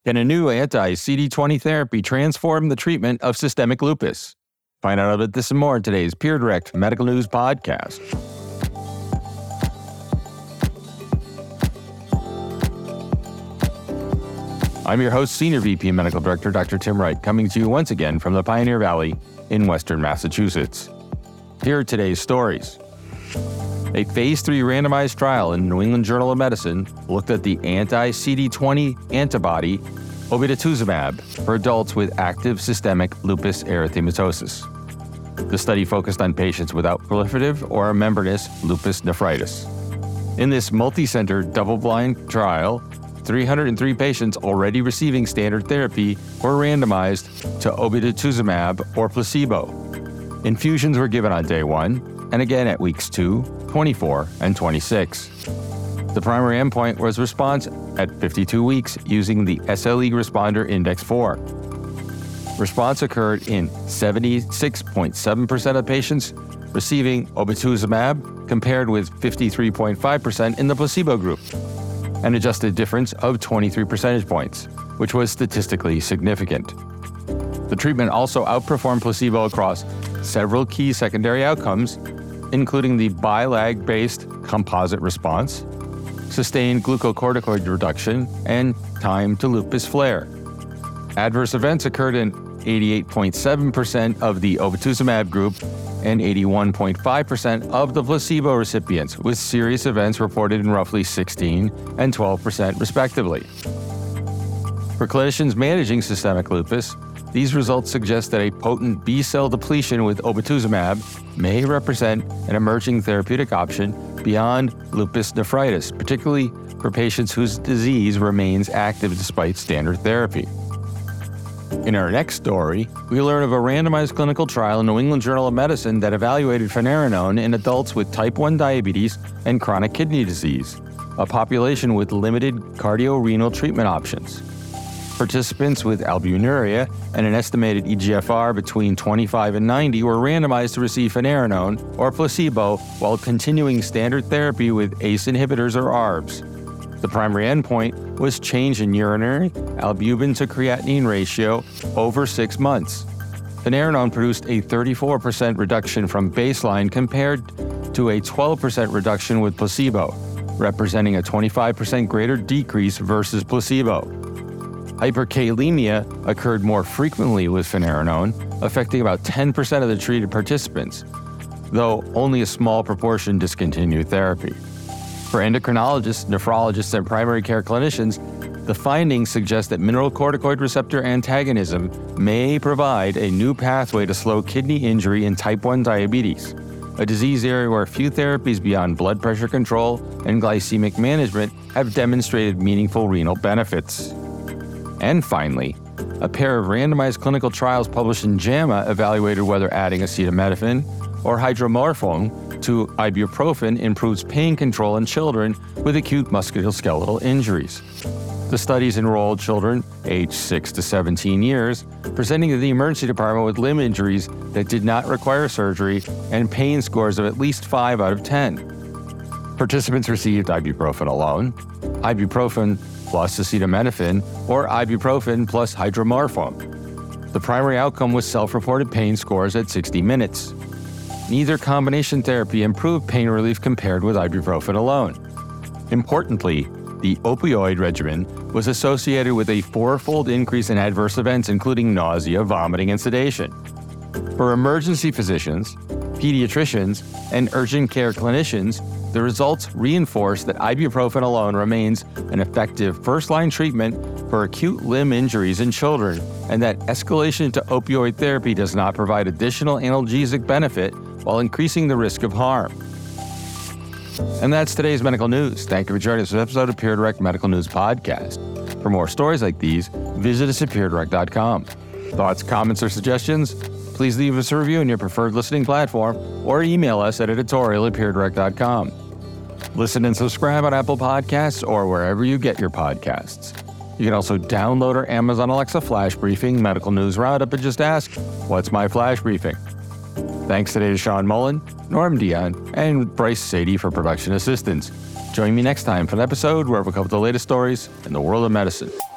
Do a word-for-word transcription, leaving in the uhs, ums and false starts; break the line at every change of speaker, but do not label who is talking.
Can a new anti-C D twenty therapy transform the treatment of systemic lupus? Find out about this and more in today's Peer Direct Medical News Podcast. I'm your host, Senior V P and Medical Director, Doctor Tim Wright, coming to you once again from the Pioneer Valley in Western Massachusetts. Here are today's stories. A phase three randomized trial in New England Journal of Medicine looked at the anti-C D twenty antibody obinutuzumab for adults with active systemic lupus erythematosus. The study focused on patients without proliferative or membranous lupus nephritis. In this multi-center double-blind trial, three hundred three patients already receiving standard therapy were randomized to obinutuzumab or placebo. Infusions were given on day one and again at weeks two, twenty-four, and twenty-six. The primary endpoint was response at fifty-two weeks using the S L E Responder Index four. Response occurred in seventy-six point seven percent of patients receiving obinutuzumab compared with fifty-three point five percent in the placebo group, an adjusted difference of twenty-three percentage points, which was statistically significant. The treatment also outperformed placebo across several key secondary outcomes, including the B I L A G-based composite response, sustained glucocorticoid reduction, and time to lupus flare. Adverse events occurred in eighty-eight point seven percent of the obinutuzumab group and eighty-one point five percent of the placebo recipients, with serious events reported in roughly sixteen and twelve percent respectively. For clinicians managing systemic lupus, these results suggest that a potent B-cell depletion with obinutuzumab may represent an emerging therapeutic option beyond lupus nephritis, particularly for patients whose disease remains active despite standard therapy. In our next story, we learn of a randomized clinical trial in New England Journal of Medicine that evaluated finerenone in adults with type one diabetes and chronic kidney disease, a population with limited cardiorenal treatment options. Participants with albuminuria and an estimated E G F R between twenty-five and ninety were randomized to receive finerenone or placebo while continuing standard therapy with A C E inhibitors or A R Bs. The primary endpoint was change in urinary albumin to creatinine ratio over six months. Finerenone produced a thirty-four percent reduction from baseline compared to a twelve percent reduction with placebo, representing a twenty-five percent greater decrease versus placebo. Hyperkalemia occurred more frequently with finerenone, affecting about ten percent of the treated participants, though only a small proportion discontinued therapy. For endocrinologists, nephrologists, and primary care clinicians, the findings suggest that mineralocorticoid receptor antagonism may provide a new pathway to slow kidney injury in type one diabetes, a disease area where few therapies beyond blood pressure control and glycemic management have demonstrated meaningful renal benefits. And finally, a pair of randomized clinical trials published in JAMA evaluated whether adding acetaminophen or hydromorphone to ibuprofen improves pain control in children with acute musculoskeletal injuries. The studies enrolled children aged six to seventeen years, presenting to the emergency department with limb injuries that did not require surgery and pain scores of at least five out of ten. Participants received ibuprofen alone, ibuprofen plus acetaminophen, or ibuprofen plus hydromorphone. The primary outcome was self-reported pain scores at sixty minutes. Neither combination therapy improved pain relief compared with ibuprofen alone. Importantly, the opioid regimen was associated with a fourfold increase in adverse events, including nausea, vomiting, and sedation. For emergency physicians, pediatricians, and urgent care clinicians, the results reinforce that ibuprofen alone remains an effective first-line treatment for acute limb injuries in children, and that escalation to opioid therapy does not provide additional analgesic benefit while increasing the risk of harm. And that's today's medical news. Thank you for joining us for this episode of Peer Direct Medical News Podcast. For more stories like these, visit us at peer direct dot com. Thoughts, comments, or suggestions? Please leave us a review on your preferred listening platform or email us at editorial at peer direct dot com. Listen and subscribe on Apple Podcasts or wherever you get your podcasts. You can also download our Amazon Alexa Flash Briefing Medical News Roundup and just ask, "What's my flash briefing?" Thanks today to Sean Mullen, Norm Dion, and Bryce Sadie for production assistance. Join me next time for an episode where we'll cover the latest stories in the world of medicine.